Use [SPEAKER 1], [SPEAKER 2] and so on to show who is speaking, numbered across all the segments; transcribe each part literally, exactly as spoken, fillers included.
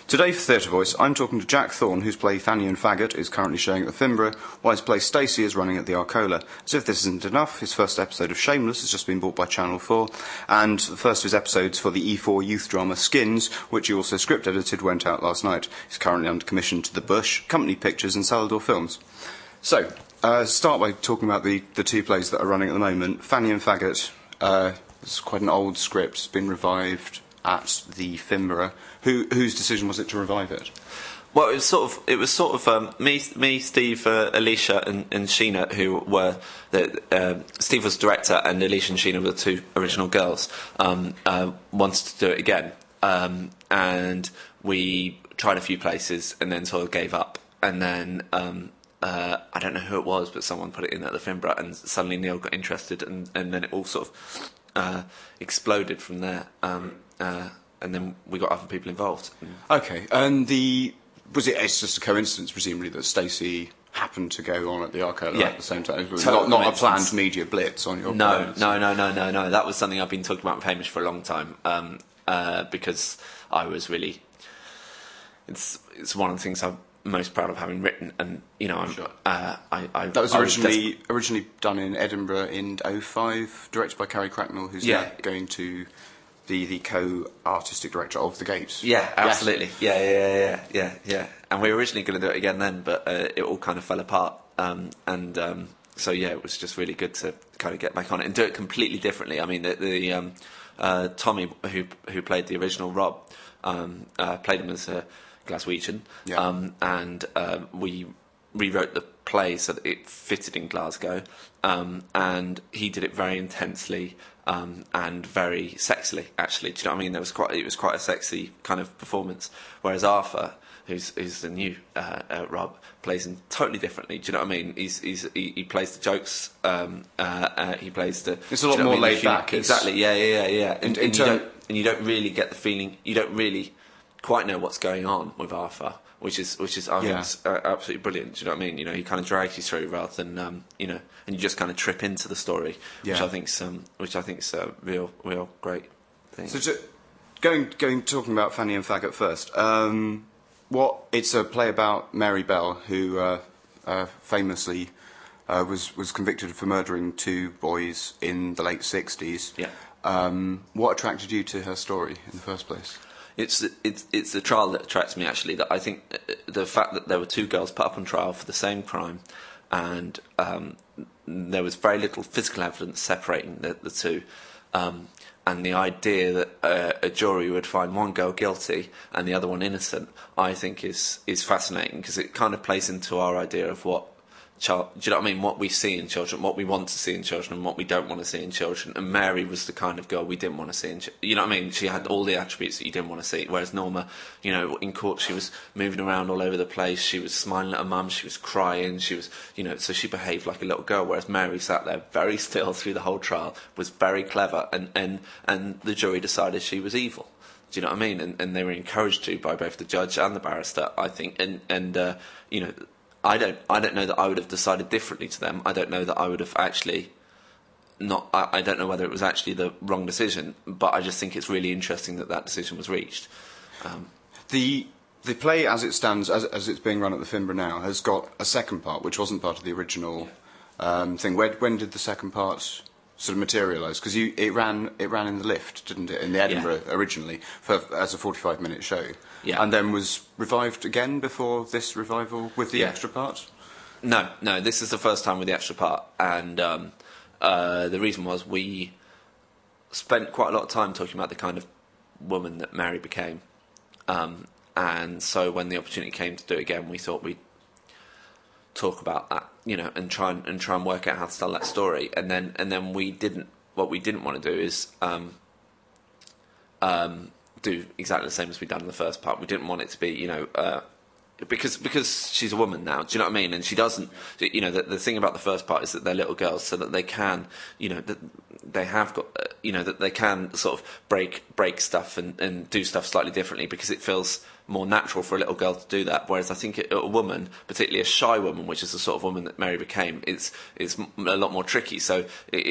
[SPEAKER 1] Today for Theatre Voice, I'm talking to Jack Thorne, whose play Fanny and Faggot is currently showing at the Fimbra, while his play Stacey is running at the Arcola. As if this isn't enough, his first episode of Shameless has just been bought by Channel four, and the first of his episodes for the E four youth drama Skins, which he also script-edited, went out last night. He's currently under commission to The Bush, Company Pictures and Salador Films. So, uh, start by talking about the, the two plays that are running at the moment. Fanny and Faggot, uh, it's quite an old script, it's been revived at the Fimbra. Who, whose decision was it to revive it?
[SPEAKER 2] Well, it was sort of, it was sort of um, me, me, Steve, uh, Alicia, and, and Sheena, who were the uh, Steve was director, and Alicia and Sheena were the two original girls. Um, uh, wanted to do it again, um, and we tried a few places, and then sort of gave up. And then um, uh, I don't know who it was, but someone put it in at the Fimbra, and suddenly Neil got interested, and, and then it all sort of uh, exploded from there. Um, uh, and then we got other people involved.
[SPEAKER 1] Okay, and the was it? It's just a coincidence, presumably, that Stacey happened to go on at the Arcola
[SPEAKER 2] yeah.
[SPEAKER 1] at the same time. It was
[SPEAKER 2] Total
[SPEAKER 1] not, not a planned media blitz on your
[SPEAKER 2] no,
[SPEAKER 1] part.
[SPEAKER 2] No, no, no, no, no. That was something I've been talking about with Hamish for a long time, um, uh, because I was really. It's it's one of the things I'm most proud of having written, and you know, I'm,
[SPEAKER 1] sure.
[SPEAKER 2] uh, I, I
[SPEAKER 1] that was
[SPEAKER 2] I
[SPEAKER 1] originally was originally done in Edinburgh in oh five, directed by Carrie Cracknell, who's
[SPEAKER 2] yeah.
[SPEAKER 1] now going to be the co-artistic director of The Gates.
[SPEAKER 2] Yeah, absolutely. Yes. Yeah, yeah, yeah, yeah, yeah. And we were originally going to do it again then, but uh, it all kind of fell apart. Um, and um, so yeah, it was just really good to kind of get back on it and do it completely differently. I mean, the, the um, uh, Tommy, who who played the original Rob, um, uh, played him as a Glaswegian,
[SPEAKER 1] yeah.
[SPEAKER 2] um, and uh, we rewrote the play so that it fitted in Glasgow, um, and he did it very intensely. Um, and very sexily, actually. Do you know what I mean? There was quite, it was quite a sexy kind of performance. Whereas Arthur, who's, who's the new uh, uh, Rob, plays him totally differently. Do you know what I mean? He's, he's, he, he plays the jokes. Um, uh, uh, he plays the.
[SPEAKER 1] It's a lot more
[SPEAKER 2] I mean?
[SPEAKER 1] laid back.
[SPEAKER 2] Exactly. Yeah, yeah, yeah, yeah. And,
[SPEAKER 1] in, in
[SPEAKER 2] and, you don't, and you don't really get the feeling. You don't really quite know what's going on with Arthur, which is which is I
[SPEAKER 1] yeah.
[SPEAKER 2] think uh, absolutely brilliant. Do you know what I mean? You know, he kind of drags you through rather than um, you know, and you just kind of trip into the story,
[SPEAKER 1] yeah.
[SPEAKER 2] which I think's um, which I think's a real real great thing.
[SPEAKER 1] So to, going going talking about Fanny and Faggot first. Um, what it's a play about Mary Bell, who uh, uh, famously uh, was was convicted for murdering two boys in the late sixties.
[SPEAKER 2] Yeah.
[SPEAKER 1] Um, what attracted you to her story in the first place?
[SPEAKER 2] It's it's it's the trial that attracts me, actually. That I think the fact that there were two girls put up on trial for the same crime, and um, there was very little physical evidence separating the, the two, um, and the idea that uh, a jury would find one girl guilty and the other one innocent, I think is is fascinating, because it kind of plays into our idea of what. Child, do you know what I mean? What we see in children, what we want to see in children, and what we don't want to see in children. And Mary was the kind of girl we didn't want to see in children. You know what I mean? She had all the attributes that you didn't want to see. Whereas Norma, you know, in court she was moving around all over the place. She was smiling at her mum. She was crying. She was, you know, so she behaved like a little girl. Whereas Mary sat there very still through the whole trial, was very clever, and and and the jury decided she was evil. Do you know what I mean? And and they were encouraged to by both the judge and the barrister, I think. And and uh, you know. I don't. I don't know that I would have decided differently to them. I don't know that I would have actually not. I, I don't know whether it was actually the wrong decision. But I just think it's really interesting that that decision was reached. Um,
[SPEAKER 1] the the play, as it stands, as as it's being run at the Fimbra now, has got a second part, which wasn't part of the original um, thing. When, when did the second part sort of materialise? Because you it ran it ran in the lift, didn't it, in the Edinburgh yeah. originally for as a forty-five minute show.
[SPEAKER 2] Yeah.
[SPEAKER 1] And then was revived again before this revival with the
[SPEAKER 2] yeah.
[SPEAKER 1] extra parts?
[SPEAKER 2] No, no, this is the first time with the extra part. And um, uh, the reason was we spent quite a lot of time talking about the kind of woman that Mary became. Um, and so when the opportunity came to do it again, we thought we'd talk about that, you know, and try and, and try and work out how to tell that story. And then and then we didn't, what we didn't want to do is... Um, um, do exactly the same as we'd done in the first part. We didn't want it to be, you know, uh, because because she's a woman now. Do you know what I mean? And she doesn't. You know, the, the thing about the first part is that they're little girls, so that they can, you know, that they have got, uh, you know, that they can sort of break break stuff and, and do stuff slightly differently, because it feels more natural for a little girl to do that. Whereas I think it, a woman, particularly a shy woman, which is the sort of woman that Mary became, it's it's a lot more tricky. So it, it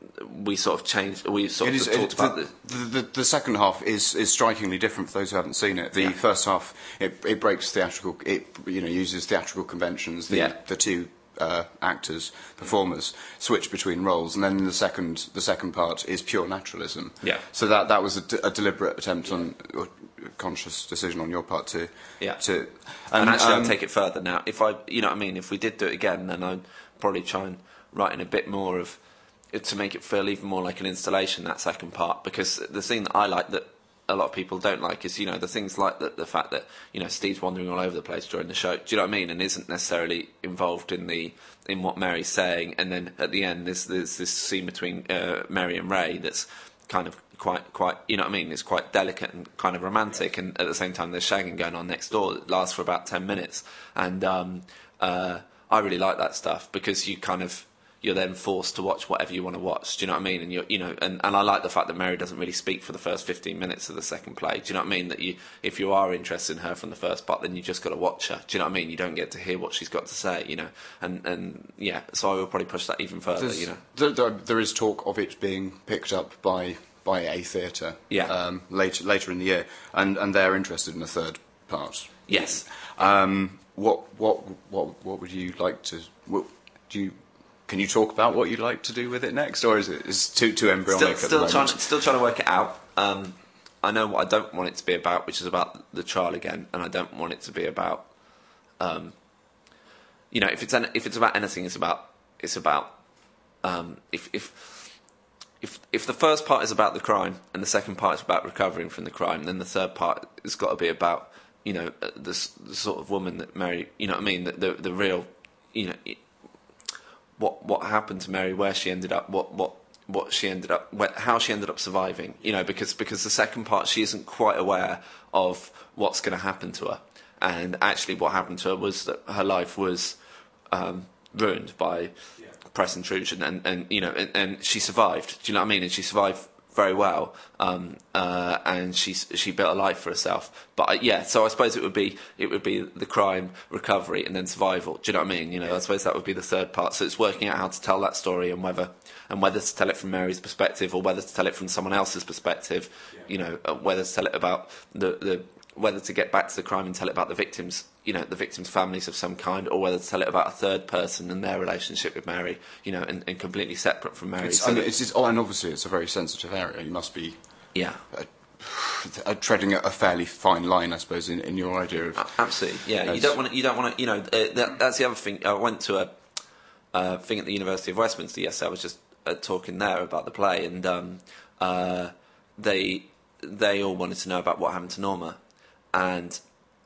[SPEAKER 2] we sort of changed. We sort
[SPEAKER 1] It
[SPEAKER 2] of
[SPEAKER 1] is,
[SPEAKER 2] talked
[SPEAKER 1] it,
[SPEAKER 2] about
[SPEAKER 1] the,
[SPEAKER 2] the,
[SPEAKER 1] the, the, the second half is, is strikingly different for those who haven't seen it. The
[SPEAKER 2] Yeah.
[SPEAKER 1] first half, it, it breaks theatrical, it you know uses theatrical conventions. The,
[SPEAKER 2] Yeah.
[SPEAKER 1] the two uh, actors, performers, switch between roles, and then the second the second part is pure naturalism.
[SPEAKER 2] Yeah.
[SPEAKER 1] So that that was a, d- a deliberate attempt on a conscious decision on your part to
[SPEAKER 2] Yeah.
[SPEAKER 1] to
[SPEAKER 2] And, actually,
[SPEAKER 1] um,
[SPEAKER 2] I'll take it further now. If I, you know what I mean, if we did do it again, then I'd probably try and write in a bit more of it to make it feel even more like an installation, that second part. Because the thing that I like that a lot of people don't like is, you know, the things like the, the fact that, you know, Steve's wandering all over the place during the show. Do you know what I mean? And isn't necessarily involved in the in what Mary's saying. And then at the end, there's there's this scene between uh, Mary and Ray that's kind of quite quite you know what I mean? It's quite delicate and kind of romantic. And at the same time, there's shagging going on next door that lasts for about ten minutes. And um, uh, I really like that stuff because you kind of. You're then forced to watch whatever you want to watch. Do you know what I mean? And you you know, and, and I like the fact that Mary doesn't really speak for the first fifteen minutes of the second play. Do you know what I mean? That you, if you are interested in her from the first part, then you just got to watch her. Do you know what I mean? You don't get to hear what she's got to say. You know, and and yeah, so I will probably push that even further.
[SPEAKER 1] There's-
[SPEAKER 2] You know,
[SPEAKER 1] there, there, there is talk of it being picked up by by a theatre
[SPEAKER 2] Yeah.
[SPEAKER 1] um, later later in the year, and, and they're interested in a third part.
[SPEAKER 2] yes.
[SPEAKER 1] Um, what what what what would you like to? What, do you can you talk about what you'd like to do with it next, or is it is too too embryonic
[SPEAKER 2] Still,
[SPEAKER 1] at the
[SPEAKER 2] still
[SPEAKER 1] moment?
[SPEAKER 2] trying, still trying to work it out. Um, I know what I don't want it to be about, which is about the trial again, and I don't want it to be about. Um, you know, if it's an, if it's about anything, it's about it's about um, if if if if the first part is about the crime and the second part is about recovering from the crime, then the third part has got to be about you know the, s- the sort of woman that Mary. You know what I mean? The the, the real, you know. It, what what happened to Mary, where she ended up, what what what she ended up, where, how she ended up surviving. You know, because because the second part she isn't quite aware of what's going to happen to her, and actually what happened to her was that her life was um, ruined by press intrusion, and, and you know, and, and she survived. Do you know what I mean? And she survived very well, um, uh, and she she built a life for herself. But uh, yeah, so I suppose it would be it would be the crime, recovery, and then survival. Do you know what I mean? You know, I suppose that would be the third part. So it's working out how to tell that story and whether and whether to tell it from Mary's perspective or whether to tell it from someone else's perspective. You know, uh, whether to tell it about the the whether to get back to the crime and tell it about the victims. You know, the victims' families of some kind, or whether to tell it about a third person and their relationship with Mary. You know, and, and completely separate from Mary.
[SPEAKER 1] It's,
[SPEAKER 2] So
[SPEAKER 1] I mean,
[SPEAKER 2] that-
[SPEAKER 1] it's, it's, oh, and obviously it's a very sensitive area. You must be
[SPEAKER 2] yeah.
[SPEAKER 1] uh, uh, treading a fairly fine line, I suppose, in, in your idea of.
[SPEAKER 2] A- Absolutely, yeah. You
[SPEAKER 1] Yes.
[SPEAKER 2] don't want to. You don't want to. You know, uh, that, that's the other thing. I went to a uh, thing at the University of Westminster yesterday. I was just uh, talking there about the play, and um, uh, they they all wanted to know about what happened to Norma, and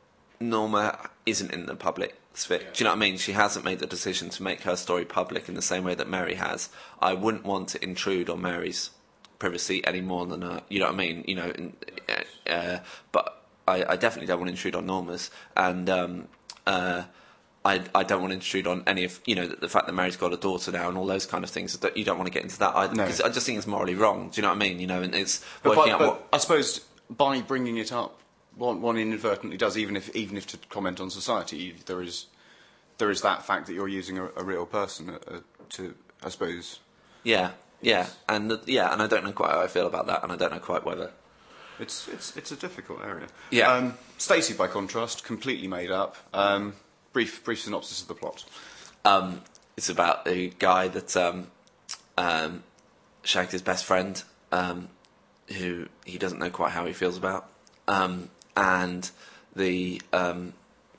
[SPEAKER 2] Norma isn't in the public sphere. Do you know what I mean? She hasn't made the decision to make her story public in the same way that Mary has. I wouldn't want to intrude on Mary's privacy any more than her. You know what I mean? You know, and, uh, uh, but I, I definitely don't want to intrude on Norma's, and um, uh, I, I don't want to intrude on any of you know the, the fact that Mary's got a daughter now and all those kind of things. That you don't want to get into that either,
[SPEAKER 1] No.
[SPEAKER 2] because I just think it's morally wrong. Do you know what I mean? You know, and it's
[SPEAKER 1] But,
[SPEAKER 2] working
[SPEAKER 1] but,
[SPEAKER 2] out
[SPEAKER 1] but
[SPEAKER 2] what.
[SPEAKER 1] I suppose by bringing it up, one, one inadvertently does, even if even if to comment on society, there is there is that fact that you're using a, a real person uh, uh, to, I suppose.
[SPEAKER 2] Yeah, yeah, and uh, yeah, and I don't know quite how I feel about that, and I don't know quite whether.
[SPEAKER 1] It's it's it's a difficult area.
[SPEAKER 2] Yeah.
[SPEAKER 1] Um, Stacey, by contrast, completely made up. Um, brief brief synopsis of the plot.
[SPEAKER 2] Um, it's about a guy that um, um, shagged his best friend, um, who he doesn't know quite how he feels about, um, and the um,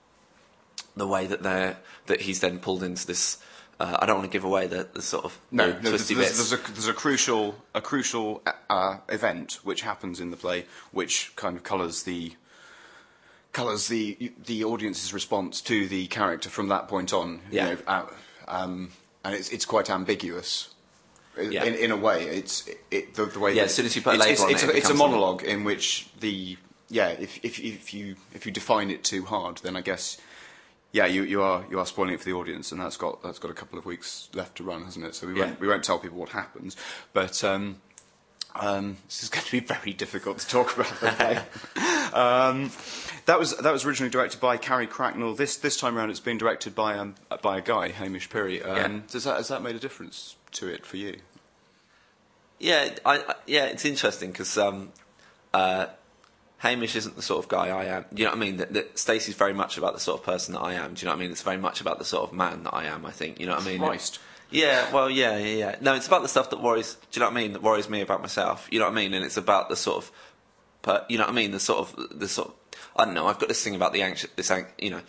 [SPEAKER 2] the way that they that he's then pulled into this. Uh, I don't want to give away the, the sort of
[SPEAKER 1] No,
[SPEAKER 2] the
[SPEAKER 1] no there's,
[SPEAKER 2] twisty
[SPEAKER 1] there's,
[SPEAKER 2] bits.
[SPEAKER 1] there's a there's a crucial a crucial uh, event which happens in the play, which kind of colours the colours the the audience's response to the character from that point on. You
[SPEAKER 2] Yeah.
[SPEAKER 1] know, uh, um, and it's it's quite ambiguous. I-
[SPEAKER 2] Yeah.
[SPEAKER 1] In, in a way, it's it, the, the way.
[SPEAKER 2] Yeah,
[SPEAKER 1] that
[SPEAKER 2] as soon as you put a
[SPEAKER 1] it's,
[SPEAKER 2] label
[SPEAKER 1] it's,
[SPEAKER 2] on
[SPEAKER 1] it's
[SPEAKER 2] it,
[SPEAKER 1] a,
[SPEAKER 2] it
[SPEAKER 1] it's a
[SPEAKER 2] becomes something.
[SPEAKER 1] monologue in which the yeah, if if if you if you define it too hard, then I guess. Yeah, you, you are you are spoiling it for the audience, and that's got that's got a couple of weeks left to run, hasn't it? So we
[SPEAKER 2] Yeah.
[SPEAKER 1] won't we won't tell people what happens, but um, um, this is going to be very difficult to talk about. The play. um, that was that was originally directed by Carrie Cracknell. This this time around, it's been directed by um, by a guy, Hamish Perry. Um,
[SPEAKER 2] Yeah.
[SPEAKER 1] Does that has that made a difference to it for you?
[SPEAKER 2] yeah, I, I yeah, it's interesting because um, uh, Hamish isn't the sort of guy I am. Do you know what I mean? That, that Stacey's very much about the sort of person that I am. Do you know what I mean? It's very much about the sort of man that I am. I think. You know what I mean?
[SPEAKER 1] Christ.
[SPEAKER 2] Yeah, well, yeah, yeah, yeah. No, it's about the stuff that worries. Do you know what I mean? That worries me about myself. You know what I mean? And it's about the sort of, per, you know what I mean? The sort of, the sort. Of, I don't know. I've got this thing about the anxious. This, you know,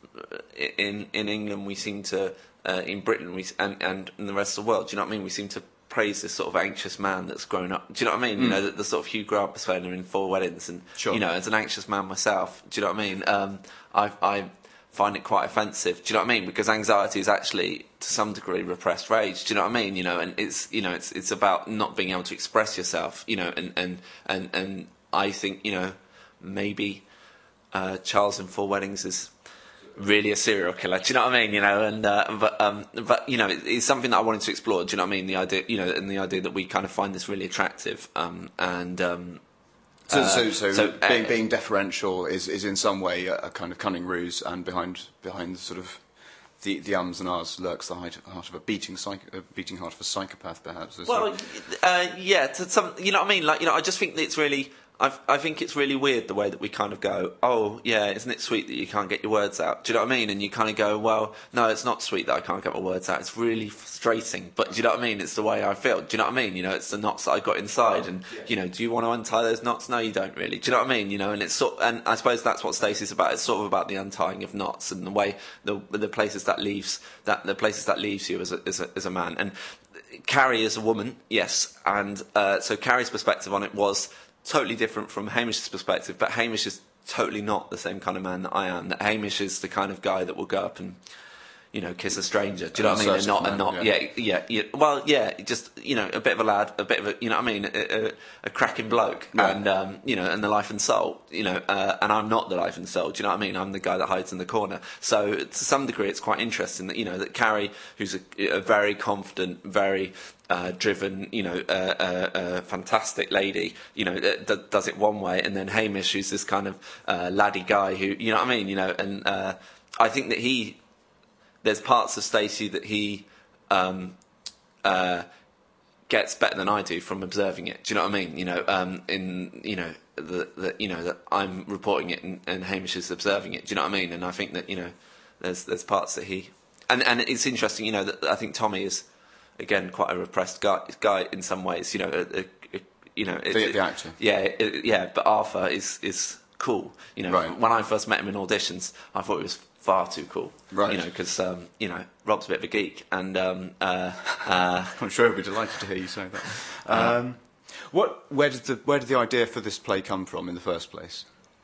[SPEAKER 2] in in England we seem to, uh, in Britain we and and in the rest of the world. Do you know what I mean? We seem to praise this sort of anxious man that's grown up. Do you know what I mean? Mm. You know, the, the sort of Hugh Grant persona in Four Weddings, and
[SPEAKER 1] sure.
[SPEAKER 2] you know, as an anxious man myself, do you know what I mean? Um, I I find it quite offensive. Do you know what I mean? Because anxiety is actually to some degree repressed rage. Do you know what I mean? You know, and it's you know, it's it's about not being able to express yourself. You know, and and and and I think you know maybe uh, Charles in Four Weddings is really a serial killer. Do you know what I mean? You know, and uh, but um, but you know, it, it's something that I wanted to explore. Do you know what I mean? The idea, you know, and the idea that we kind of find this really attractive. Um, and um,
[SPEAKER 1] so,
[SPEAKER 2] uh,
[SPEAKER 1] so, so,
[SPEAKER 2] so
[SPEAKER 1] being,
[SPEAKER 2] uh,
[SPEAKER 1] being deferential is, is in some way a, a kind of cunning ruse, and behind behind sort of the, the ums and ahs lurks the heart, heart of a beating psych, a beating heart of a psychopath, perhaps.
[SPEAKER 2] Well, uh, yeah, to some, you know what I mean? Like, you know, I just think that it's really. I've, I think it's really weird the way that we kind of go, oh, yeah, isn't it sweet that you can't get your words out? Do you know what I mean? And you kind of go, well, no, it's not sweet that I can't get my words out. It's really frustrating. But do you know what I mean? It's the way I feel. Do you know what I mean? You know, it's the knots that I got inside. And, you know, do you want to untie those knots? No, you don't really. Do you know what I mean? You know, and it's sort and I suppose that's what Stacey's about. It's sort of about the untying of knots and the way, the, the places that leaves, that, the places that leaves you as a, as a, as a man. And Carrie is a woman, yes. And uh, so Carrie's perspective on it was totally different from Hamish's perspective, but Hamish is totally not the same kind of man that I am. That Hamish is the kind of guy that will go up and, you know, kiss a stranger. Do you know what I mean? And not, and not, yeah. Yeah, yeah, yeah. Well, yeah, just, you know, a bit of a lad, a bit of a, you know what I mean, a, a, a cracking bloke, yeah. and um, you know, and the life and soul, you know. Uh, and I'm not the life and soul. Do you know what I mean? I'm the guy that hides in the corner. So to some degree, it's quite interesting that you know that Carrie, who's a, a very confident, very Uh, driven, you know, uh, uh, uh, fantastic lady, you know, d- d- does it one way, and then Hamish, who's this kind of uh, laddie guy who, you know what I mean, you know, and uh, I think that he, there's parts of Stacey that he um, uh, gets better than I do from observing it. Do you know what I mean? You know, um, in you know the, the you know that I'm reporting it and, and Hamish is observing it. Do you know what I mean? And I think that you know, there's there's parts that he, and and it's interesting, you know, that I think Tommy is. Again, quite a repressed guy, guy in some ways. You know, a, a, a, you know, it,
[SPEAKER 1] the, the actor.
[SPEAKER 2] Yeah, it, yeah. But Arthur is is cool. You know,
[SPEAKER 1] right.
[SPEAKER 2] When I first met him in auditions, I thought he was far too cool.
[SPEAKER 1] Right.
[SPEAKER 2] You know, because um, you know, Rob's a bit of a geek, and um, uh, uh,
[SPEAKER 1] I'm sure he'll be delighted to hear you say that. Um, what? Where did the Where did the idea for this play come from in the first place?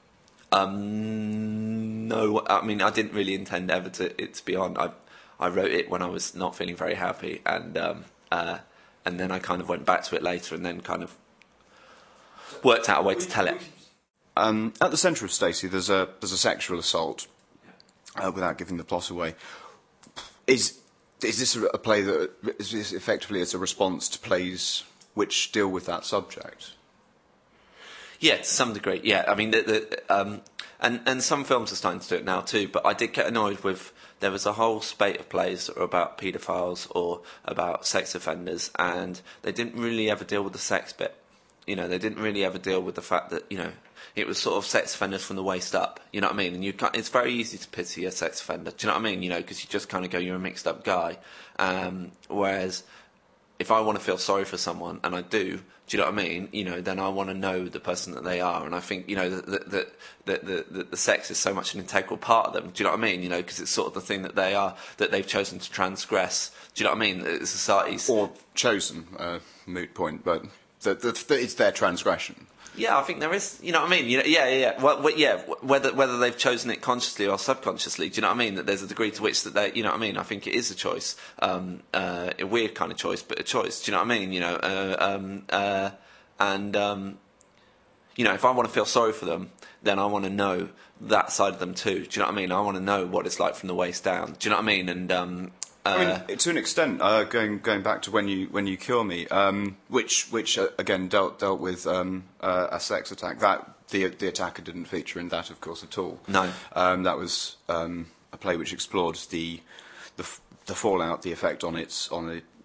[SPEAKER 2] Um, no, I mean, I didn't really intend ever to it to be on. I, I wrote it when I was not feeling very happy, and um, uh, and then I kind of went back to it later, and then kind of worked out a way to tell it.
[SPEAKER 1] Um, at the centre of Stacey, there's a there's a sexual assault. Uh, without giving the plot away, is is this a play that is this effectively it's a response to plays which deal with that subject?
[SPEAKER 2] Yeah, to some degree. Yeah, I mean, the, the, um, and and some films are starting to do it now too. But I did get annoyed with. There was a whole spate of plays that were about paedophiles or about sex offenders, and they didn't really ever deal with the sex bit. You know, they didn't really ever deal with the fact that, you know, it was sort of sex offenders from the waist up. You know what I mean? And you can't, it's very easy to pity a sex offender. Do you know what I mean? You know, because you just kind of go, you're a mixed up guy. Um, whereas if I want to feel sorry for someone, and I do, do you know what I mean? You know, then I want to know the person that they are, and I think you know that that that the, the, the sex is so much an integral part of them. Do you know what I mean? You know, because it's sort of the thing that they are that they've chosen to transgress. Do you know what I mean? The society's
[SPEAKER 1] or chosen uh, moot point, but that it's their transgression.
[SPEAKER 2] Yeah, I think there is. You know what I mean? You know, yeah, yeah, yeah. Well, well, yeah. Whether whether they've chosen it consciously or subconsciously, do you know what I mean? That there's a degree to which that they, you know what I mean? I think it is a choice, um, uh, a weird kind of choice, but a choice. Do you know what I mean? You know, uh, um, uh, and um, you know, if I want to feel sorry for them, then I want to know that side of them too. Do you know what I mean? I want to know what it's like from the waist down. Do you know what I mean? And um,
[SPEAKER 1] Uh, I mean, to an extent, uh, going going back to when you when you cure me, um, which which uh, again dealt dealt with um, uh, a sex attack. That the the attacker didn't feature in that, of course, at all.
[SPEAKER 2] No,
[SPEAKER 1] um, that was um, a play which explored the the, the fallout, the effect on its on the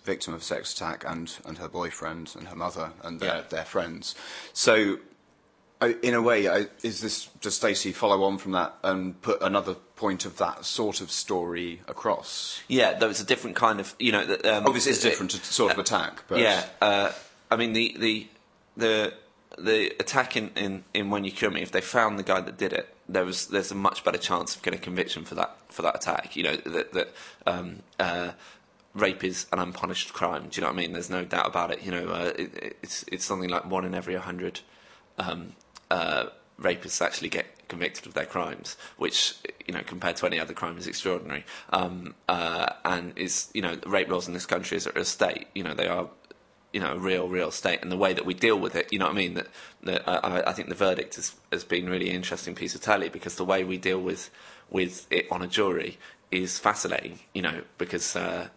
[SPEAKER 1] victim of a sex attack, and, and her boyfriend and her mother and their,
[SPEAKER 2] Yeah.
[SPEAKER 1] their friends. So, I, in a way, I, is this does Stacey follow on from that and put another point of that sort of story across?
[SPEAKER 2] Yeah, though it's a different kind of, you know. Um,
[SPEAKER 1] Obviously, it's different it, sort of attack, but
[SPEAKER 2] yeah. Uh, I mean, the the the the attack in, in, in When You Cure Me, if they found the guy that did it, there was there's a much better chance of getting a conviction for that for that attack. You know that that um, uh, rape is an unpunished crime. Do you know what I mean? There's no doubt about it. You know, uh, it, it's it's something like one in every a hundred um, uh, rapists actually get convicted of their crimes, which, you know, compared to any other crime is extraordinary. Um, uh, and is, you know, rape laws in this country are a state. You know, they are, you know, a real, real state, and the way that we deal with it, you know what I mean? That, that I, I think the verdict has, has been a really interesting piece of tally, because the way we deal with with it on a jury is fascinating. You know, because uh,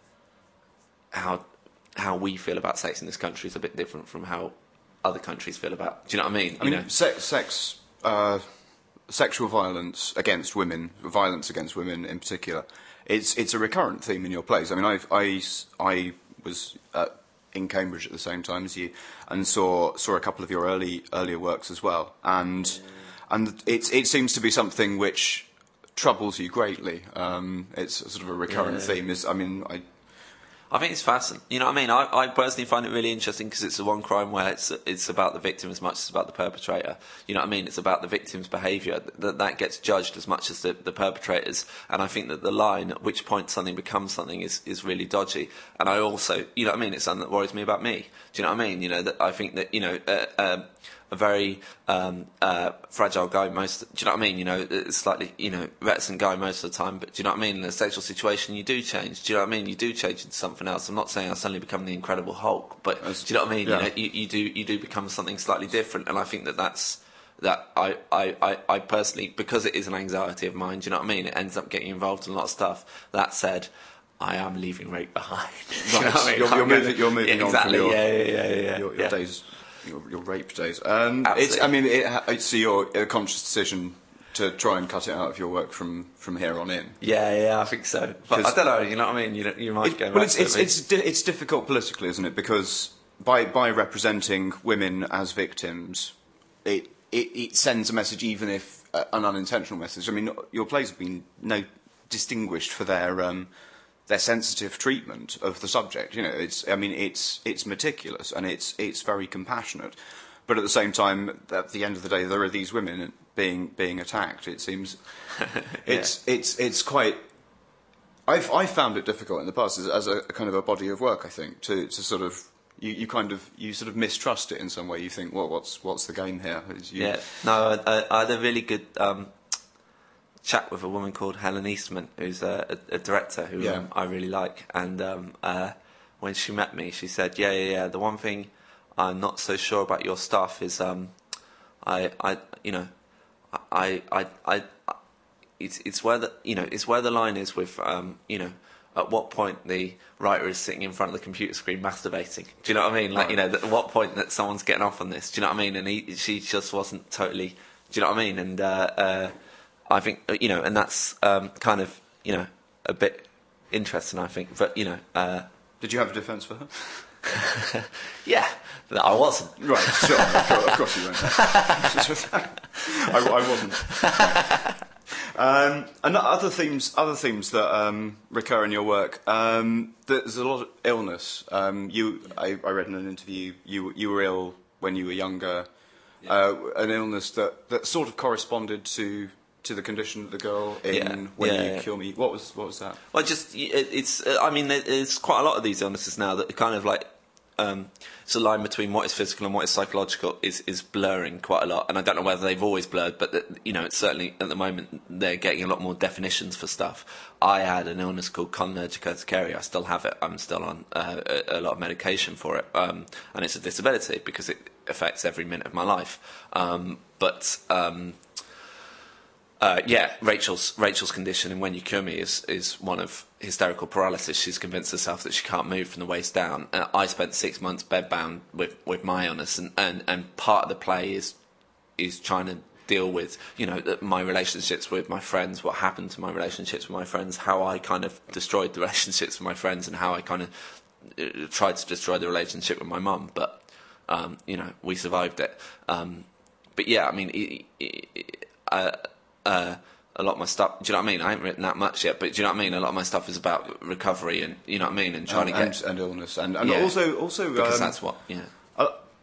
[SPEAKER 2] how how we feel about sex in this country is a bit different from how other countries feel about. Do you know what I mean?
[SPEAKER 1] I
[SPEAKER 2] you
[SPEAKER 1] mean,
[SPEAKER 2] know?
[SPEAKER 1] sex, sex uh, sexual violence against women, violence against women in particular, it's it's a recurrent theme in your plays. I mean, I've, I I was uh, in Cambridge at the same time as you, and saw saw a couple of your early earlier works as well, and and it it seems to be something which troubles you greatly. Um, it's sort of a recurrent
[SPEAKER 2] Yeah.
[SPEAKER 1] theme. Is I mean, I.
[SPEAKER 2] I think it's fascinating. You know what I mean? I, I personally find it really interesting, because it's the one crime where it's it's about the victim as much as about the perpetrator. You know what I mean? It's about the victim's behaviour. That that gets judged as much as the, the perpetrators. And I think that the line at which point something becomes something is, is really dodgy. And I also, you know what I mean? It's something that worries me about me. Do you know what I mean? You know, that I think that, you know, uh, um, a very um, uh, fragile guy most. Do you know what I mean? You know, it's slightly, you know, reticent guy most of the time. But do you know what I mean? In a sexual situation, you do change. Do you know what I mean? You do change into something else. I'm not saying I suddenly become the Incredible Hulk, but do you know what I mean?
[SPEAKER 1] Yeah.
[SPEAKER 2] You know, you, you do you do become something slightly different, and I think that that's that I, I, I, I personally, because it is an anxiety of mine. Do you know what I mean? It ends up getting involved in a lot of stuff. That said, I am leaving rape behind. Do you know what I mean?
[SPEAKER 1] You're, you're
[SPEAKER 2] I'm
[SPEAKER 1] moving.
[SPEAKER 2] gonna-
[SPEAKER 1] You're moving
[SPEAKER 2] yeah,
[SPEAKER 1] on
[SPEAKER 2] exactly.
[SPEAKER 1] from your,
[SPEAKER 2] yeah, yeah, yeah, yeah,
[SPEAKER 1] your, your
[SPEAKER 2] yeah.
[SPEAKER 1] days, your, your rape days. Um,
[SPEAKER 2] Absolutely.
[SPEAKER 1] it's. I mean, it, ha- it's your a conscious decision to try and cut it out of your work from, from here on in.
[SPEAKER 2] Yeah, yeah, I think so. But I
[SPEAKER 1] 'Cause-
[SPEAKER 2] don't know. You know what I mean? You know, you might
[SPEAKER 1] It-
[SPEAKER 2] go.
[SPEAKER 1] well,
[SPEAKER 2] back
[SPEAKER 1] it's
[SPEAKER 2] to
[SPEAKER 1] it's
[SPEAKER 2] it,
[SPEAKER 1] it's, di- it's difficult politically, isn't it? Because by by representing women as victims, it it, it sends a message, even if uh, an unintentional message. I mean, your plays have been no distinguished for their um, their sensitive treatment of the subject. You know, it's I mean, it's it's meticulous and it's it's very compassionate. But at the same time, at the end of the day, there are these women being being attacked. It seems it's it's it's quite. I've I found it difficult in the past as, as a, a kind of a body of work. I think to, to sort of you, you kind of you sort of mistrust it in some way. You think, well, what's what's the game here? It's you,
[SPEAKER 2] Yeah, no, I, I had a really good um, chat with a woman called Helen Eastman, who's a, a, a director who
[SPEAKER 1] Yeah.
[SPEAKER 2] um, I really like. And um, uh, when she met me, she said, "Yeah, yeah, yeah. The one thing I'm not so sure about your stuff is, um, I, I, you know, I, I, I, I it's it's where the you know it's where the line is with um, you know." At what point the writer is sitting in front of the computer screen masturbating? Do you know what I mean? Like,
[SPEAKER 1] Right.
[SPEAKER 2] you know, at what point that someone's getting off on this? Do you know what I mean? And he, she just wasn't totally. Do you know what I mean? And uh, uh, I think uh, you know, and that's um, kind of you know a bit interesting. I think, but you know, uh,
[SPEAKER 1] Did you have a defence for her?
[SPEAKER 2] yeah, but I wasn't.
[SPEAKER 1] Right, sure. Of course, of course you weren't. I, I wasn't. Um, and other themes, other themes that um, recur in your work. Um, there's a lot of illness. Um, you, I, I read in an interview, you you were ill when you were younger.
[SPEAKER 2] Yeah.
[SPEAKER 1] Uh, an illness that, that sort of corresponded to to the condition of the girl in
[SPEAKER 2] Yeah,
[SPEAKER 1] When
[SPEAKER 2] yeah,
[SPEAKER 1] You
[SPEAKER 2] yeah.
[SPEAKER 1] Kill Me. What was what was that?
[SPEAKER 2] Well, just it, it's. Uh, I mean, there- there's quite a lot of these illnesses now that are kind of like. Um, it's a line between what is physical and what is psychological is, is blurring quite a lot, and I don't know whether they've always blurred, but that, you know, it's certainly at the moment they're getting a lot more definitions for stuff. I had an illness called cholinergic urticaria. I still have it. I'm still on uh, a, a lot of medication for it, um, and it's a disability because it affects every minute of my life. Um, but um, Uh, yeah, Rachel's Rachel's condition in When You Cure Me is, is one of hysterical paralysis. She's convinced herself that she can't move from the waist down. Uh, I spent six months bedbound with, with my illness, and, and, and part of the play is is trying to deal with, you know, that my relationships with my friends, what happened to my relationships with my friends, how I kind of destroyed the relationships with my friends, and how I kind of it tried to destroy the relationship with my mum, but um, you know, we survived it. Um, but yeah, I mean, it, it, it, uh, uh, a lot of my stuff. Do you know what I mean? I haven't written that much yet, but do you know what I mean? A lot of my stuff is about recovery, and you know what I mean, and trying
[SPEAKER 1] and,
[SPEAKER 2] to get
[SPEAKER 1] and, and illness, and, and
[SPEAKER 2] yeah,
[SPEAKER 1] also also
[SPEAKER 2] because
[SPEAKER 1] um,
[SPEAKER 2] that's what yeah.
[SPEAKER 1] a,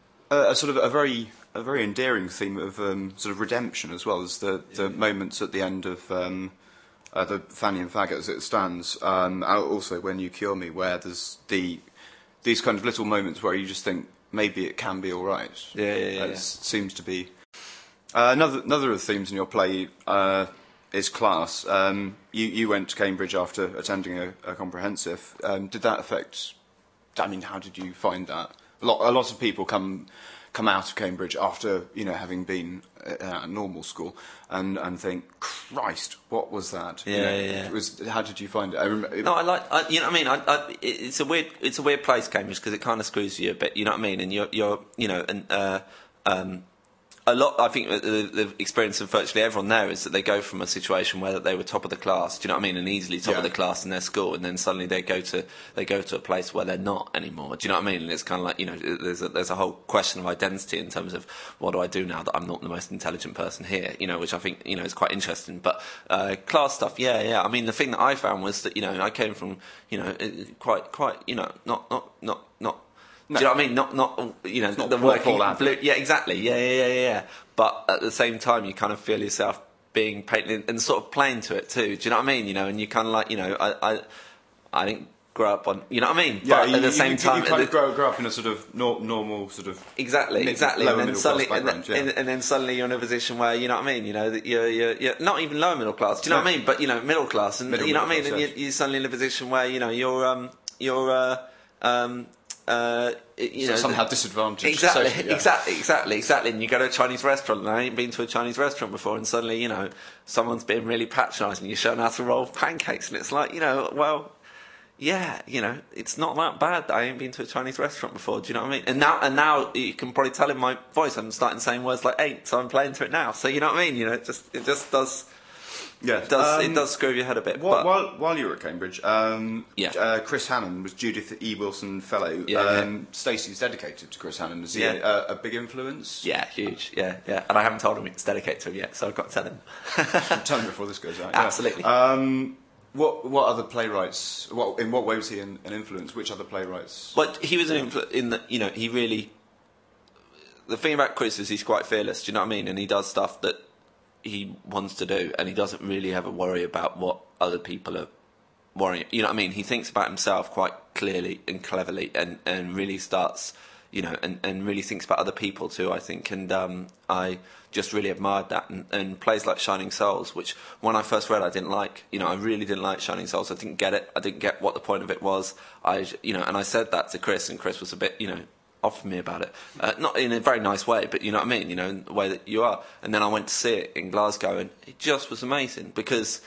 [SPEAKER 1] a sort of a very a very endearing theme of um, sort of redemption as well as the the moments at the end of. Um, Uh, the Fanny and Faggot as it stands, um, also when You Cure Me, where there's the these kind of little moments where you just think maybe it can be all right.
[SPEAKER 2] Yeah, yeah, yeah.
[SPEAKER 1] It
[SPEAKER 2] yeah.
[SPEAKER 1] seems to be. Uh, another another of the themes in your play uh, is class. Um, you you went to Cambridge after attending a, a comprehensive. Um, did that affect? I mean, how did you find that? A lot a lot of people come. come out of Cambridge after, you know, having been at a normal school and, and think, Christ, what was that?
[SPEAKER 2] Yeah,
[SPEAKER 1] you know,
[SPEAKER 2] yeah, yeah.
[SPEAKER 1] It was, how did you find it? I remember, it
[SPEAKER 2] No, I like, I, you know what I mean? I, I, it's a weird, it's a weird place, Cambridge, because it kind of screws you a bit, you know what I mean? And you're, you're you know, and, uh, um, a lot, I think the, the experience of virtually everyone there is that they go from a situation where they were top of the class, do you know what I mean, and easily top
[SPEAKER 1] Yeah.
[SPEAKER 2] of the class in their school, and then suddenly they go to they go to a place where they're not anymore. Do you know what I mean? And it's kind of like, you know, there's a, there's a whole question of identity in terms of what do I do now that I'm not the most intelligent person here, you know, which I think, you know, is quite interesting. But uh, class stuff, yeah, yeah. I mean, the thing that I found was that, you know, I came from, you know, quite quite, you know, not not not not.
[SPEAKER 1] No.
[SPEAKER 2] Do you know what I mean? Not, not you know,
[SPEAKER 1] not
[SPEAKER 2] the
[SPEAKER 1] Paul
[SPEAKER 2] working.
[SPEAKER 1] Abbott.
[SPEAKER 2] Blue, yeah, exactly. Yeah, yeah, yeah, yeah. But at the same time, you kind of feel yourself being painted and sort of playing to it too. Do you know what I mean? You know, and you kind of like, you know, I, I, I didn't grow up on, you know what I mean?
[SPEAKER 1] yeah,
[SPEAKER 2] but
[SPEAKER 1] you,
[SPEAKER 2] at the
[SPEAKER 1] you,
[SPEAKER 2] same
[SPEAKER 1] you,
[SPEAKER 2] time,
[SPEAKER 1] you kind
[SPEAKER 2] the,
[SPEAKER 1] of grow, grow up in a sort of nor, normal sort of
[SPEAKER 2] exactly,
[SPEAKER 1] mid,
[SPEAKER 2] exactly,
[SPEAKER 1] lower
[SPEAKER 2] and then
[SPEAKER 1] middle
[SPEAKER 2] suddenly,
[SPEAKER 1] class
[SPEAKER 2] and then,
[SPEAKER 1] background, yeah.
[SPEAKER 2] and, and then suddenly you're in a position where, you know what I mean? You know, that you're, you're, you're not even lower middle class. Do you know
[SPEAKER 1] No.
[SPEAKER 2] what I mean? But you know, middle class, and
[SPEAKER 1] Middle
[SPEAKER 2] you know what I
[SPEAKER 1] middle
[SPEAKER 2] mean?
[SPEAKER 1] class,
[SPEAKER 2] And you're, you're suddenly in a position where, you know, you're, um, you're, uh, um. Uh, you
[SPEAKER 1] So
[SPEAKER 2] know,
[SPEAKER 1] somehow disadvantaged
[SPEAKER 2] exactly,
[SPEAKER 1] socially, yeah.
[SPEAKER 2] exactly, exactly, exactly. And you go to a Chinese restaurant, and I ain't been to a Chinese restaurant before, and suddenly, you know, someone's being really patronising. You're showing how to roll pancakes, and it's like, you know, well, yeah, you know, it's not that bad that I ain't been to a Chinese restaurant before. Do you know what I mean? And now, and now you can probably tell in my voice, I'm starting saying words like "ain't," so I'm playing to it now. So you know what I mean? You know, it just, it just does.
[SPEAKER 1] Yeah,
[SPEAKER 2] It does,
[SPEAKER 1] um,
[SPEAKER 2] it does screw your head a bit.
[SPEAKER 1] While,
[SPEAKER 2] but,
[SPEAKER 1] while, while you were at Cambridge, um,
[SPEAKER 2] Yeah.
[SPEAKER 1] uh, Chris Hannon was Judith E. Wilson Fellow.
[SPEAKER 2] Yeah,
[SPEAKER 1] um,
[SPEAKER 2] yeah.
[SPEAKER 1] Stacey's dedicated to Chris Hannon. Is he
[SPEAKER 2] Yeah.
[SPEAKER 1] a, a big influence?
[SPEAKER 2] yeah, huge. Yeah, yeah. And I haven't told him it's dedicated to him yet, so I've got to tell him.
[SPEAKER 1] Tell me before this goes out. yeah.
[SPEAKER 2] Absolutely.
[SPEAKER 1] Um, what what other playwrights? What in what way was he an, an influence? Which other playwrights?
[SPEAKER 2] But he was an influ- in that, you know, he really. The thing about Chris is he's quite fearless. Do you know what I mean? And he does stuff that he wants to do, and he doesn't really have a worry about what other people are worrying. You know what I mean? He thinks about himself quite clearly and cleverly, and, and really starts, you know, and, and really thinks about other people too, I think. And um, I just really admired that. And, and plays like Shining Souls, which when I first read, I didn't like. You know, I really didn't like Shining Souls. I didn't get it. I didn't get what the point of it was. I, you know, and I said that to Chris, and Chris was a bit, you know, off me about it, uh, not in a very nice way, but you know what I mean, you know, in the way that you are. And then I went to see it in Glasgow, and it just was amazing, because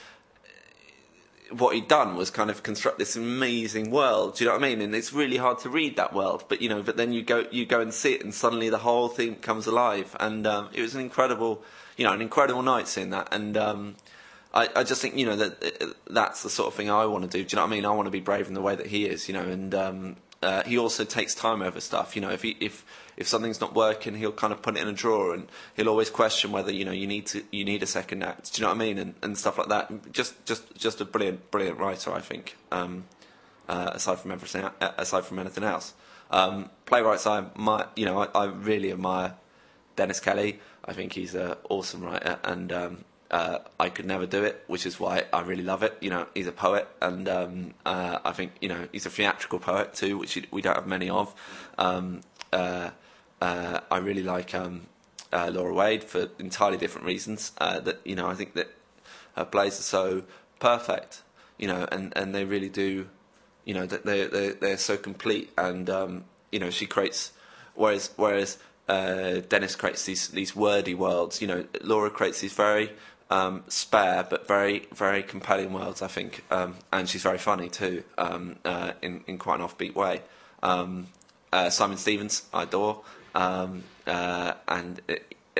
[SPEAKER 2] what he'd done was kind of construct this amazing world. Do you know what I mean? And it's really hard to read that world, but you know, but then you go you go and see it, and suddenly the whole thing comes alive. And um, it was an incredible, you know, an incredible night seeing that. And um, I, I just think, you know, that that's the sort of thing I want to do. Do you know what I mean? I want to be brave in the way that he is, you know, and. Um, Uh, he also takes time over stuff. You know, if he, if if something's not working, he'll kind of put it in a drawer, and he'll always question whether, you know, you need to you need a second act. Do you know what I mean? And, and stuff like that. Just just just a brilliant brilliant writer, I think. Um, uh, aside from everything, aside from anything else, um, playwrights I my you know I, I really admire Dennis Kelly. I think he's an awesome writer, and um, Uh, I could never do it, which is why I really love it. You know, he's a poet, and um, uh, I think, you know, he's a theatrical poet too, which we don't have many of. Um, uh, uh, I really like um, uh, Laura Wade for entirely different reasons. Uh, that you know, I think that her plays are so perfect, you know, and, and they really do, you know, that they they they're so complete, and um, you know, she creates, whereas whereas uh, Dennis creates these these wordy worlds. You know, Laura creates these very Um, spare but very, very compelling worlds, I think, um, and she's very funny too, um, uh, in in quite an offbeat way. Um, uh, Simon Stevens, I adore, um, uh, and it, it,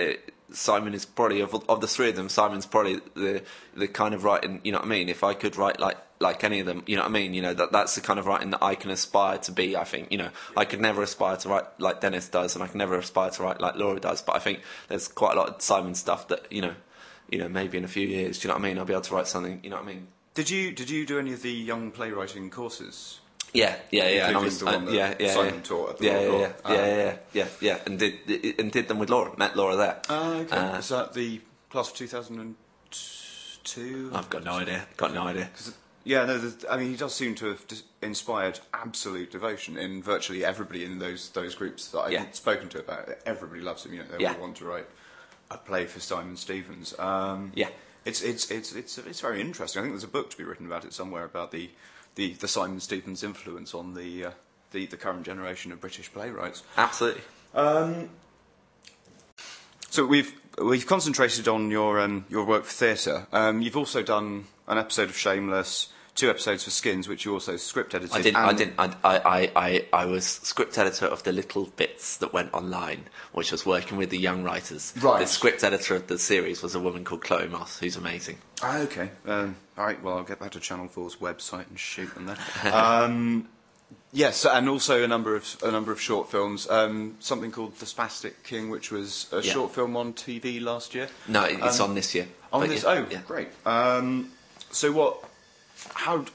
[SPEAKER 2] Simon is probably of of the three of them. Simon's probably the the kind of writing. You know what I mean? If I could write like like any of them, you know what I mean? You know that that's the kind of writing that I can aspire to be. I think you know I could never aspire to write like Dennis does, and I can never aspire to write like Laura does. But I think there's quite a lot of Simon stuff that you know, you know maybe in a few years, do you know what I mean? I'll be able to write something. You know what I mean?
[SPEAKER 1] Did you did you do any of the young playwriting courses?
[SPEAKER 2] Yeah, yeah, yeah. And I
[SPEAKER 1] was,
[SPEAKER 2] was, uh, yeah, yeah,
[SPEAKER 1] Simon
[SPEAKER 2] yeah.
[SPEAKER 1] taught at the
[SPEAKER 2] yeah, yeah,
[SPEAKER 1] Royal
[SPEAKER 2] yeah,
[SPEAKER 1] Court.
[SPEAKER 2] yeah,
[SPEAKER 1] Um,
[SPEAKER 2] yeah, yeah, yeah, yeah, and did and did them with Laura. Met Laura there.
[SPEAKER 1] Ah, okay.
[SPEAKER 2] Uh,
[SPEAKER 1] Is that the class of two thousand two?
[SPEAKER 2] I've got no idea. Got no idea.
[SPEAKER 1] Yeah, no. The, I mean, he does seem to have dis- inspired absolute devotion in virtually everybody in those those groups that I've
[SPEAKER 2] Yeah.
[SPEAKER 1] spoken to about it. Everybody loves him. You know, they
[SPEAKER 2] Yeah.
[SPEAKER 1] all want to write a play for Simon Stephens. Um,
[SPEAKER 2] Yeah.
[SPEAKER 1] It's it's it's it's it's very interesting. I think there's a book to be written about it somewhere about the the, the Simon Stephens influence on the, uh, the the current generation of British playwrights.
[SPEAKER 2] Absolutely.
[SPEAKER 1] Um, so we've we've concentrated on your um, your work for theatre. Um, you've also done an episode of Shameless, two episodes for Skins, which you also script edited.
[SPEAKER 2] I didn't. I
[SPEAKER 1] and-
[SPEAKER 2] didn't. I, I, I, I was script editor of the little bits that went online, which was working with the young writers.
[SPEAKER 1] Right.
[SPEAKER 2] The script editor of the series was a woman called Chloe Moss, who's amazing.
[SPEAKER 1] Ah, okay. Um, all right. Well, I'll get back to Channel four's website and shoot them there. um, yes, and also a number of a number of short films. Um, something called The Spastic King, which was a
[SPEAKER 2] Yeah.
[SPEAKER 1] short film on T V last year.
[SPEAKER 2] No, it- it's
[SPEAKER 1] Um,
[SPEAKER 2] on this year.
[SPEAKER 1] On
[SPEAKER 2] But
[SPEAKER 1] this.
[SPEAKER 2] yeah,
[SPEAKER 1] Oh,
[SPEAKER 2] yeah.
[SPEAKER 1] great. Um, so what? How? d-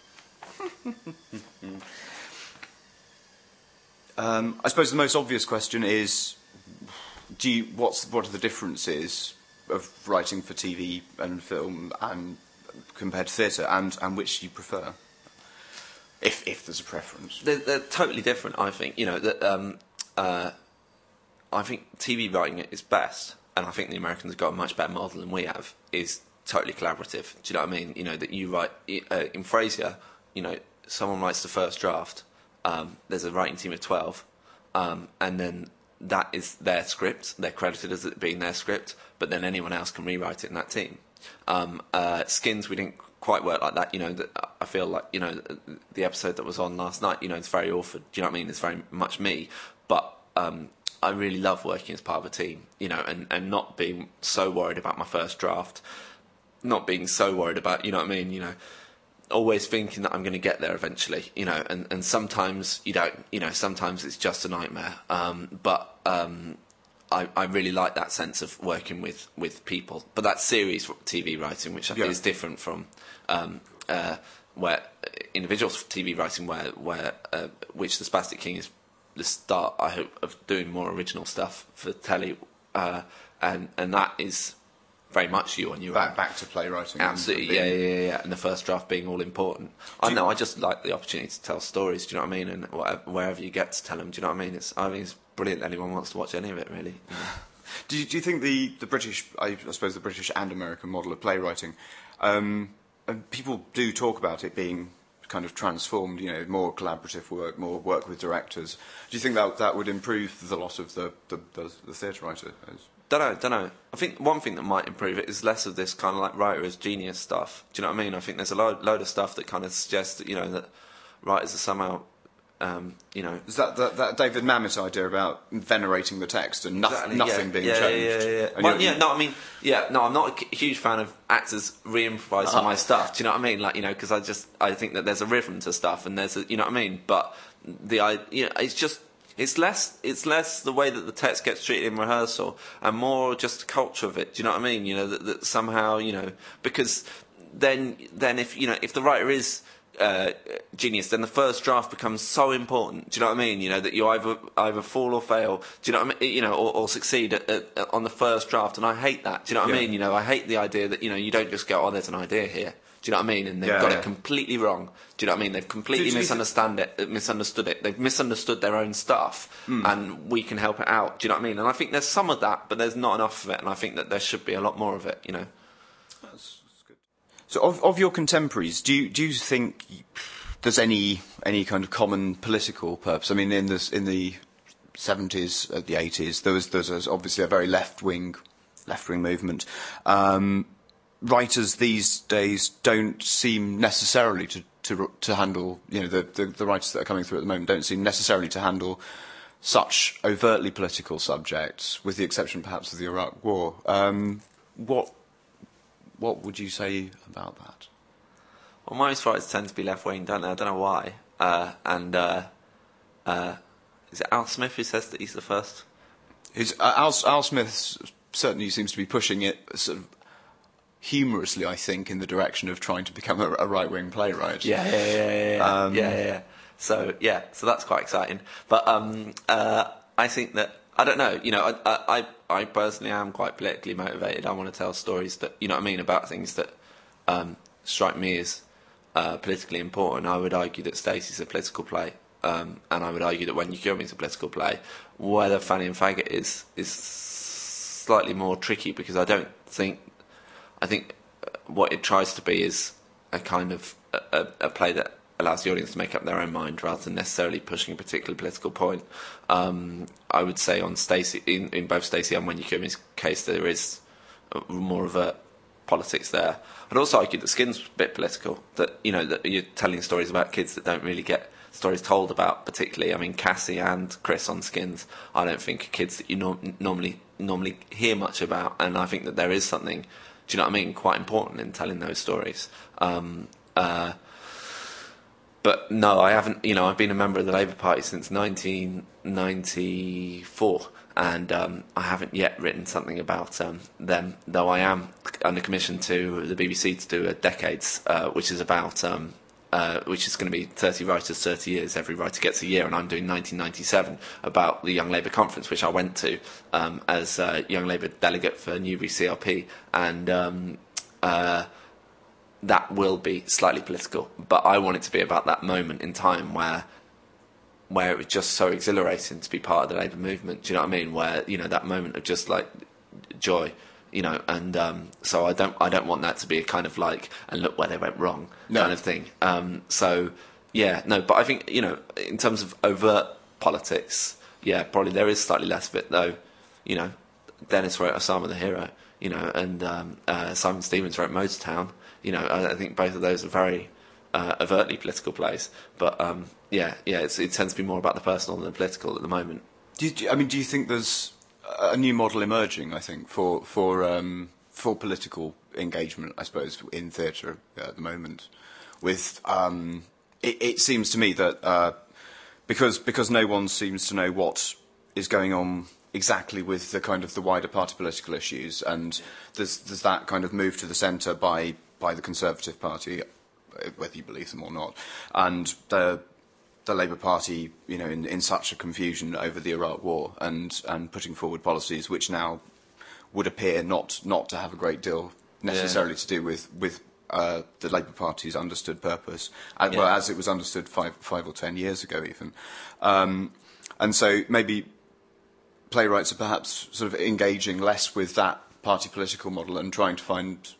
[SPEAKER 1] um, I suppose the most obvious question is: Do you, what's what are the differences of writing for T V and film and compared to theatre, and, and which do you prefer? If if there's a preference.
[SPEAKER 2] They're, they're totally different. I think you know that. Um, uh, I think T V writing is best, and I think the Americans have got a much better model than we have. Is totally collaborative. Do you know what I mean? You know that you write uh, in Frasier. You know, someone writes the first draft. Um, there's a writing team of twelve, um, and then that is their script. They're credited as it being their script, but then anyone else can rewrite it in that team. Um, uh, Skins, we didn't quite work like that. You know, that I feel like you know the episode that was on last night. You know, it's very Orford. Do you know what I mean? It's very much me, but um, I really love working as part of a team. You know, and, and not being so worried about my first draft, not being so worried about you know what I mean. You know. Always thinking that I'm going to get there eventually, you know, and, and sometimes you don't, you know, sometimes it's just a nightmare. Um, but um, I, I really like that sense of working with, with people. But that's series T V writing, which I think
[SPEAKER 1] Yeah.
[SPEAKER 2] is different from um, uh, where individual T V writing, where where uh, which The Spastic King is the start, I hope, of doing more original stuff for telly, uh, and and that is. Very much you on your
[SPEAKER 1] Back
[SPEAKER 2] own.
[SPEAKER 1] back to playwriting.
[SPEAKER 2] Absolutely,
[SPEAKER 1] and
[SPEAKER 2] yeah,
[SPEAKER 1] being-
[SPEAKER 2] yeah, yeah, yeah. And the first draft being all important. I
[SPEAKER 1] you-
[SPEAKER 2] know. I just like the opportunity to tell stories. Do you know what I mean? And whatever, wherever you get to tell them, do you know what I mean? It's, I mean, it's brilliant. Anyone wants to watch any of it, really. You know?
[SPEAKER 1] Do you, do you think the, the British, I, I suppose the British and American model of playwriting, um, and people do talk about it being kind of transformed, you know, more collaborative work, more work with directors. Do you think that that would improve the lot of the, the, the, the theatre writer?
[SPEAKER 2] Don't know, don't know. I think one thing that might improve it is less of this kind of like writer as genius stuff. Do you know what I mean? I think there's a load, load of stuff that kind of suggests that, you know, that writers are somehow, um, you know...
[SPEAKER 1] Is that, that that David Mamet idea about venerating the text and no,
[SPEAKER 2] Exactly,
[SPEAKER 1] nothing
[SPEAKER 2] yeah,
[SPEAKER 1] being
[SPEAKER 2] yeah,
[SPEAKER 1] changed?
[SPEAKER 2] Yeah, yeah, yeah.
[SPEAKER 1] And
[SPEAKER 2] Well,
[SPEAKER 1] you-
[SPEAKER 2] yeah, no, I mean, yeah, no, I'm not a huge fan of actors re-improvising
[SPEAKER 1] Uh-huh.
[SPEAKER 2] my stuff. Do you know what I mean? Like, you know, because I just I think that there's a rhythm to stuff, and there's a, you know what I mean. But the I, you know, it's just it's less it's less the way that the text gets treated in rehearsal, and more just the culture of it. Do you know what I mean? You know that, that somehow you know because then then if you know if the writer is Uh, genius, then the first draft becomes so important. Do you know what I mean? You know that you either either fall or fail. Do you know what I mean? You know, or, or succeed at, at, at, on the first draft, and I hate that. Do you know what
[SPEAKER 1] Yeah.
[SPEAKER 2] I mean? You know, I hate the idea that you know you don't just go, oh, there's an idea here. Do you know what I mean? And they've
[SPEAKER 1] Yeah,
[SPEAKER 2] got
[SPEAKER 1] yeah.
[SPEAKER 2] it completely wrong. Do you know what I mean? They've completely
[SPEAKER 1] Do- do you
[SPEAKER 2] misunderstand it, uh, misunderstood it. They've misunderstood their own stuff,
[SPEAKER 1] Hmm.
[SPEAKER 2] and we can help it out. Do you know what I mean? And I think there's some of that, but there's not enough of it. And I think that there should be a lot more of it. You know.
[SPEAKER 1] That's, that's good. So, of of your contemporaries, do you do you think there's any any kind of common political purpose? I mean, in this in the seventies, uh, the eighties, there was there was obviously a very left wing left wing movement. Um, writers these days don't seem necessarily to to to handle, you know, the, the the writers that are coming through at the moment don't seem necessarily to handle such overtly political subjects, with the exception perhaps of the Iraq War. Um, what what would you say about that?
[SPEAKER 2] Well, most writers tend to be left-wing, don't they? I don't know why. Uh, and uh, uh, is it Al Smith who says that he's the first?
[SPEAKER 1] Who's, uh, Al, Al Smith certainly seems to be pushing it sort of humorously, I think, in the direction of trying to become a, a right-wing playwright.
[SPEAKER 2] Yeah, yeah, yeah, yeah, yeah.
[SPEAKER 1] Um,
[SPEAKER 2] yeah, yeah, yeah. So yeah, so that's quite exciting. But um, uh, I think that I don't know. You know, I, I, I personally am quite politically motivated. I want to tell stories that, you know what I mean, about things that um, strike me as uh, politically important. I would argue that Stacey's a political play, um, and I would argue that When You Kill Me is a political play. Whether Fanny and Faggot is is slightly more tricky, because I don't think I think what it tries to be is a kind of a, a play that allows the audience to make up their own mind rather than necessarily pushing a particular political point. Um, I would say on Stacey, in, in both Stacey and When You Kill Me's case, there is more of a politics there. I'd also argue that Skin's a bit political. That, you know, that you're telling stories about kids that don't really get stories told about particularly. I mean, Cassie and Chris on Skins, I don't think are kids that you norm- normally normally hear much about, and I think that there is something, do you know what I mean, quite important in telling those stories. Um, uh, But no, I haven't. You know, I've been a member of the Labour Party since nineteen ninety-four, and um, I haven't yet written something about um, them. Though I am under commission to the B B C to do a Decades, uh, which is about, um, uh, which is going to be thirty writers, thirty years. Every writer gets a year, and I'm doing nineteen ninety-seven about the Young Labour Conference, which I went to um, as a Young Labour delegate for Newbury C L P, and. Um, uh, that will be slightly political, but I want it to be about that moment in time where where it was just so exhilarating to be part of the Labour movement. Do you know what I mean? Where, you know, that moment of just like joy, you know, and um, so I don't I don't want that to be a kind of like, and look where they went wrong, no. kind of thing. Um, so yeah, no, but I think, you know, in terms of overt politics, yeah, probably there is slightly less of it, though. You know, Dennis wrote Osama the Hero, you know, and um, uh, Simon Stevens wrote Motortown. You know, I, I think both of those are very uh, overtly political plays. But um, yeah, yeah, it's, it tends to be more about the personal than the political at the moment.
[SPEAKER 1] Do you, I mean, do you think there's a new model emerging? I think for for um, for political engagement, I suppose, in theatre at the moment. With um, it, it seems to me that uh, because because no one seems to know what is going on exactly with the kind of the wider party political issues, and there's there's that kind of move to the centre by. by the Conservative Party, whether you believe them or not, and the the Labour Party, you know, in, in such a confusion over the Iraq War and and putting forward policies which now would appear not not to have a great deal necessarily yeah. to do with with uh, the Labour Party's understood purpose, yeah. well, as it was understood five five or ten years ago even, um, and so maybe playwrights are perhaps sort of engaging less with that party political model and trying to find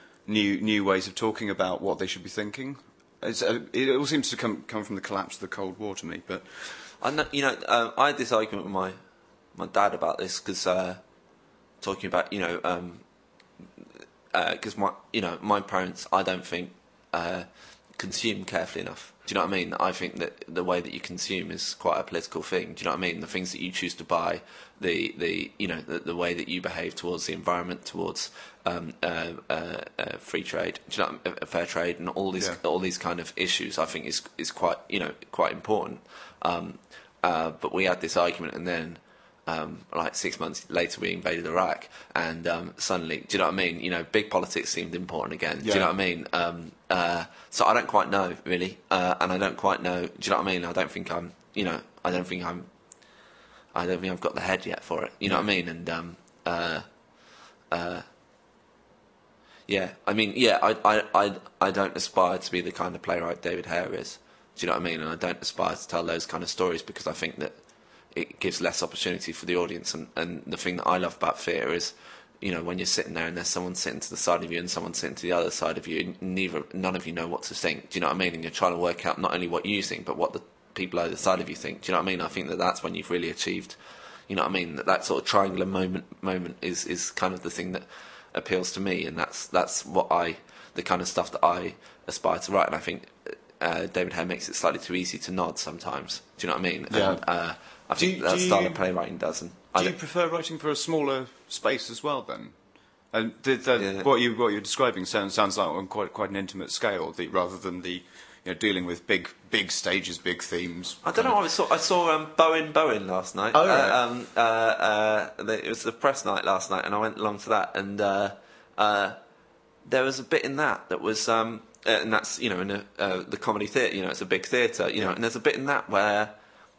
[SPEAKER 1] new new ways of talking about what they should be thinking. It's, uh, it all seems to come come from the collapse of the Cold War to me. But
[SPEAKER 2] I know, you know, um, I had this argument with my my dad about this, because uh, talking about, you know, because um, uh, my you know my parents, I don't think uh, consume carefully enough. Do you know what I mean? I think that the way that you consume is quite a political thing. Do you know what I mean? The things that you choose to buy, the, the you know the, the way that you behave towards the environment, towards um, uh, uh, uh, free trade, do you know, uh, fair trade, and all these yeah. all these kind of issues, I think is is quite you know quite important. Um, uh, but we had this argument, and then um, like six months later, we invaded Iraq, and um, suddenly, do you know what I mean? You know, big politics seemed important again. Yeah. Do you know what I mean? Um, uh, so I don't quite know really, uh, and I don't quite know. Do you know what I mean? I don't think I'm. You know, I don't think I'm. I don't think I've got the head yet for it. You know yeah. what I mean? And um, uh, uh, yeah, I mean, yeah, I, I, I, I don't aspire to be the kind of playwright David Hare is. Do you know what I mean? And I don't aspire to tell those kind of stories, because I think that it gives less opportunity for the audience. And, and the thing that I love about theatre is, you know, when you're sitting there and there's someone sitting to the side of you and someone sitting to the other side of you, neither, none of you know what to think. Do you know what I mean? And you're trying to work out not only what you think, but what the people either side of you think. Do you know what I mean? I think that that's when you've really achieved, you know what I mean? That, that sort of triangular moment moment is, is kind of the thing that appeals to me, and that's that's what I, the kind of stuff that I aspire to write. And I think uh, David Hare makes it slightly too easy to nod sometimes. Do you know what I mean?
[SPEAKER 1] Yeah.
[SPEAKER 2] And, uh, I
[SPEAKER 1] Do
[SPEAKER 2] think
[SPEAKER 1] you-
[SPEAKER 2] that
[SPEAKER 1] do
[SPEAKER 2] style
[SPEAKER 1] you-
[SPEAKER 2] of playwriting doesn't.
[SPEAKER 1] Do you prefer writing for a smaller space as well, then? And did the,
[SPEAKER 2] Yeah.
[SPEAKER 1] what you what you're describing sounds sounds like on quite quite an intimate scale, the, rather than the you know dealing with big big stages, big themes.
[SPEAKER 2] I don't know. I saw I saw um, Bowen Bowen last night.
[SPEAKER 1] Oh, right.
[SPEAKER 2] uh, um, uh, uh, the, it was the press night last night, and I went along to that. And uh, uh, there was a bit in that that was, um, uh, and that's you know in a, uh, the comedy theatre. You know, it's a big theatre. You know, and there's a bit in that where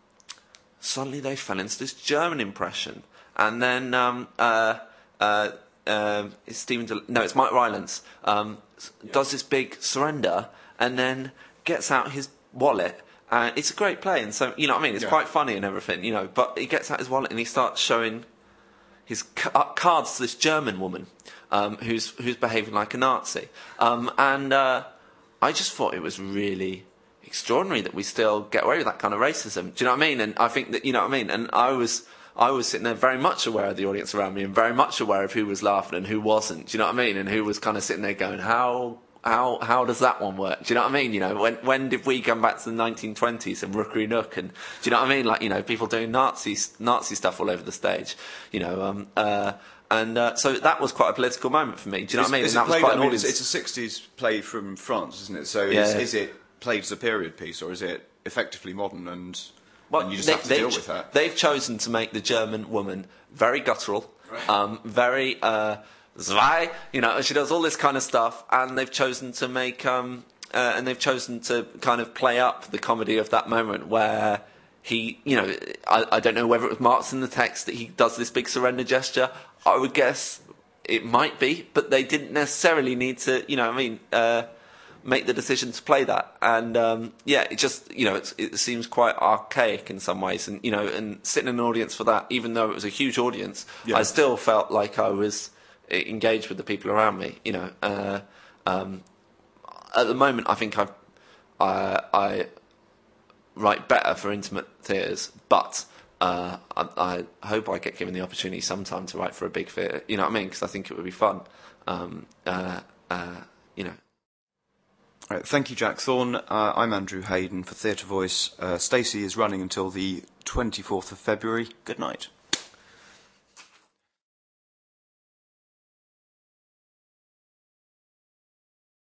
[SPEAKER 2] suddenly they fell into this German impression, and then um, uh, uh, uh, it's Stephen. De- no, it's Mike Rylance um, does this big surrender, and then gets out his wallet. And it's a great play, and so you know what I mean. It's
[SPEAKER 1] Yeah.
[SPEAKER 2] quite funny and everything, you know. But he gets out his wallet and he starts showing his ca- uh, cards to this German woman um, who's who's behaving like a Nazi, um, and uh, I just thought it was really extraordinary that we still get away with that kind of racism. Do you know what I mean? And I think that you know what I mean. And I was I was sitting there very much aware of the audience around me and very much aware of who was laughing and who wasn't. Do you know what I mean? And who was kind of sitting there going, how. How how does that one work? Do you know what I mean? You know, when when did we come back to the nineteen twenties and Rookery Nook and do you know what I mean? Like you know, people doing Nazi Nazi stuff all over the stage. You know, um, uh, and uh, so that was quite a political moment for me. Do you know
[SPEAKER 1] Is-
[SPEAKER 2] what I mean?
[SPEAKER 1] is
[SPEAKER 2] And
[SPEAKER 1] it
[SPEAKER 2] that was
[SPEAKER 1] played-
[SPEAKER 2] quite
[SPEAKER 1] I
[SPEAKER 2] an
[SPEAKER 1] mean,
[SPEAKER 2] audience.
[SPEAKER 1] it's, it's a sixties play from France, isn't it? So
[SPEAKER 2] Yeah.
[SPEAKER 1] is, is it played as a period piece, or is it effectively modern, and,
[SPEAKER 2] Well,
[SPEAKER 1] and you just
[SPEAKER 2] they-
[SPEAKER 1] have to
[SPEAKER 2] they've
[SPEAKER 1] deal
[SPEAKER 2] ch-
[SPEAKER 1] with that?
[SPEAKER 2] They've chosen to make the German woman very guttural,
[SPEAKER 1] Right.
[SPEAKER 2] um, very uh, zwei, you know, she does all this kind of stuff, and they've chosen to make, um, uh, and they've chosen to kind of play up the comedy of that moment where he, you know, I, I don't know whether it was marked in the text that he does this big surrender gesture. I would guess it might be, but they didn't necessarily need to, you know, what I mean. Uh, make the decision to play that, and um, yeah, it just you know it's, it seems quite archaic in some ways, and you know, and sitting in an audience for that, even though it was a huge audience,
[SPEAKER 1] Yeah.
[SPEAKER 2] I still felt like I was engaged with the people around me. You know, uh, um, at the moment, I think I've, I I write better for intimate theatres, but. Uh, I, I hope I get given the opportunity sometime to write for a big theatre. You know what I mean? Because I think it would be fun. Um, uh, uh, you know.
[SPEAKER 1] All right, thank you, Jack Thorne. Uh, I'm Andrew Hayden for Theatre Voice. Uh, Stacey is running until the twenty-fourth of February. Good night.